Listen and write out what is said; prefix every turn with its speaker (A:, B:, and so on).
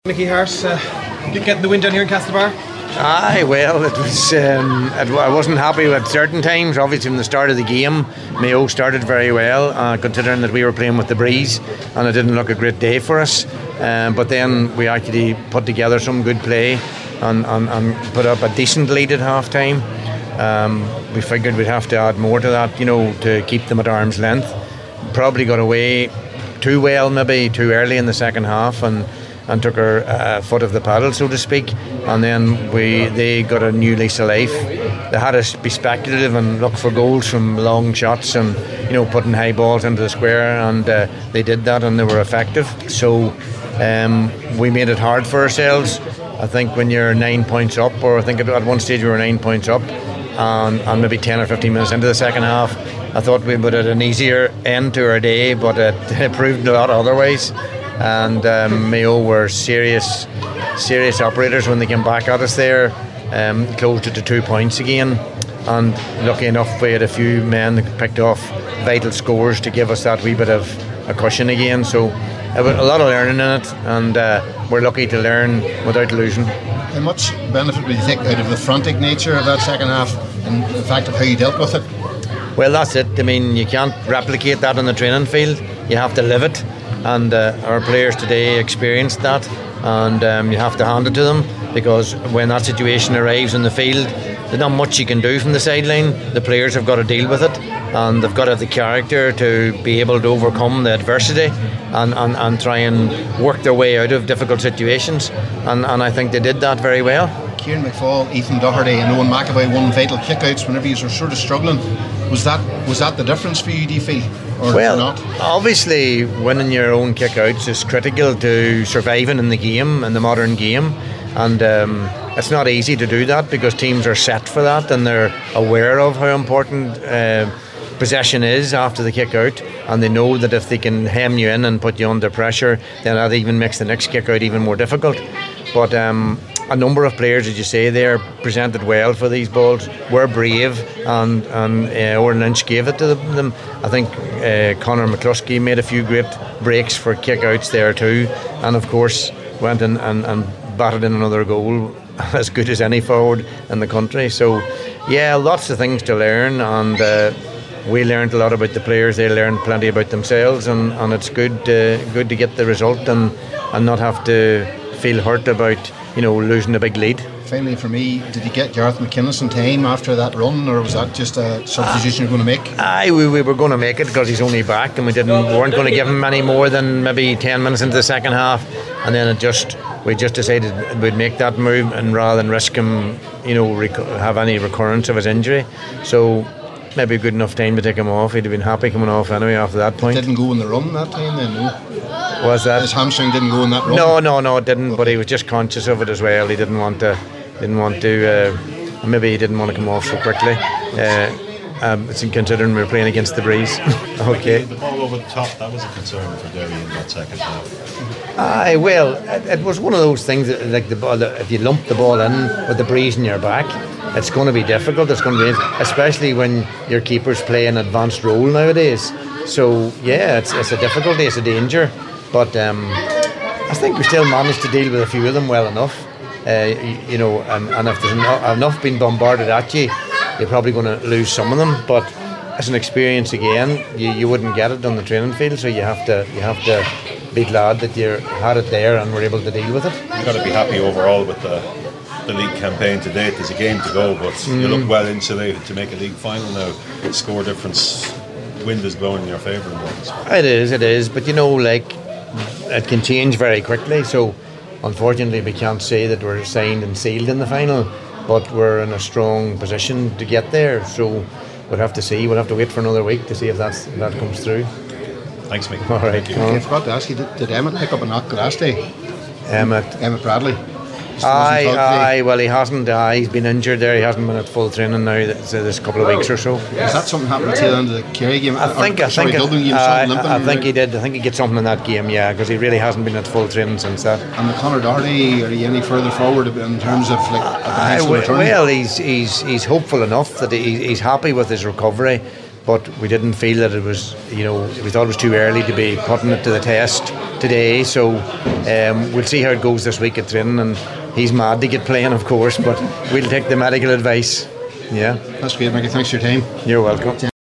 A: Mickey Harse, getting the win down here in Castlebar.
B: Aye, well, it was. I wasn't happy with certain times. Obviously, from the start of the game, Mayo started very well, considering that we were playing with the breeze, and it didn't look a great day for us. But then we actually put together some good play and put up a decent lead at half time. We figured we'd have to add more to that, to keep them at arm's length. Probably got away too well, maybe too early in the second half, and took our foot of the paddle, so to speak, and then they got a new lease of life. They had us be speculative and look for goals from long shots and putting high balls into the square, and they did that and they were effective. So we made it hard for ourselves. I think when you're 9 points up, or I think at one stage we were 9 points up, and maybe 10 or 15 minutes into the second half, I thought we would have an easier end to our day, but it proved a lot otherwise. And Mayo were serious operators when they came back at us there. Closed it to 2 points again, and lucky enough we had a few men that picked off vital scores to give us that wee bit of a cushion again. So a lot of learning in it, and we're lucky to learn without losing.
C: How much benefit would you take out of the frantic nature of that second half and the fact of how you dealt with it?
B: Well, that's it. I mean, you can't replicate that on the training field. You have to live it. And our players today experienced that, and you have to hand it to them, because when that situation arrives in the field, there's not much you can do from the sideline. The players have got to deal with it, and they've got to have the character to be able to overcome the adversity and try and work their way out of difficult situations, and I think they did that very well.
C: Kieran McFall, Ethan Doherty and Owen McAvoy won vital kickouts whenever you were sort of struggling. Was that the difference for you, do you feel? Or not?
B: Obviously winning your own kickouts is critical to surviving in the game, in the modern game, and it's not easy to do that because teams are set for that and they're aware of how important possession is after the kick out, and they know that if they can hem you in and put you under pressure, then that even makes the next kick out even more difficult. But a number of players, as you say, there presented well for these balls, were brave, and Oren Lynch gave it to them. I think Conor McCluskey made a few great breaks for kick-outs there too, and of course went in and batted in another goal as good as any forward in the country. So yeah, lots of things to learn, and we learned a lot about the players, they learned plenty about themselves, and it's good to get the result and not have to feel hurt about losing a big lead.
C: Finally, for me, did you get Gareth McInnes in time after that run, or was that just a substitution you're going to make?
B: We were going to make it because he's only back, and we weren't going to give him any more than maybe 10 minutes into the second half, and then we just decided we'd make that move, and rather than risk him have any recurrence of his injury, so maybe good enough time to take him off. He'd have been happy coming off anyway after that point.
C: It didn't go in the run that time then, no?
B: Was that?
C: His hamstring didn't go in that run?
B: No, it didn't, okay. But he was just conscious of it as well. He didn't want to maybe he didn't want to come off so quickly. It's considering we were playing against the breeze. Okay.
D: The ball over the top, that was a concern for Derry in that second half.
B: Well, it was one of those things that, like the ball, if you lump the ball in with the breeze in your back, it's going to be difficult. It's going to be, especially when your keepers play an advanced role nowadays. So yeah, it's a difficulty, it's a danger. But I think we still managed to deal with a few of them well enough. And if there's enough being bombarded at you, you're probably going to lose some of them. But as an experience again, you wouldn't get it on the training field, so you have to be glad that you had it there and were able to deal with it.
D: You've got to be happy overall with the league campaign to date. There's a game to go, but you look well insulated to make a league final now. The score difference, wind is blowing in your favour.
B: It is, but it can change very quickly, so unfortunately we can't say that we're signed and sealed in the final, but we're in a strong position to get there, so we'll have to see. We'll have to wait for another week to see if that comes through.
D: Thanks, Mick.
B: All right.
C: I forgot to ask you, did Emmett pick up a knock last day? Emmett Bradley.
B: Aye, well he hasn't. He's been injured there. He hasn't been at full training now this couple of weeks or so.
C: Is that something happened to the end of the Kerry game?
B: I think he did. I think he gets something in that game, yeah, because he really hasn't been at full training since that.
C: And the Conor Doherty, are you any further forward in terms of a potential return?
B: Well, he's hopeful enough that he's happy with his recovery, but we didn't feel that it was, we thought it was too early to be putting it to the test today. So we'll see how it goes this week at training, and he's mad to get playing, of course, but we'll take the medical advice. Yeah.
C: That's great, Mickey. Thanks for your time.
B: You're welcome.